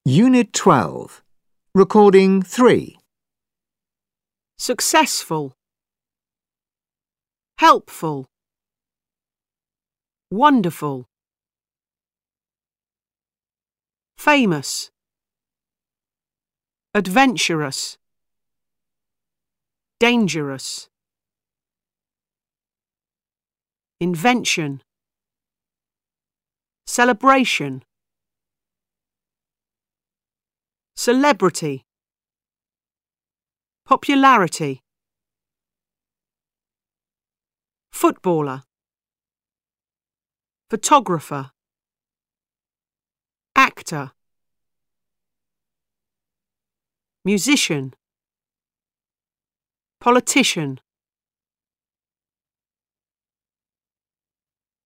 Unit 12. Recording 3. Successful. Helpful. Wonderful. Famous. Adventurous. Dangerous. Invention. Celebration. Celebrity. Popularity. Footballer. Photographer. Actor. Musician. Politician.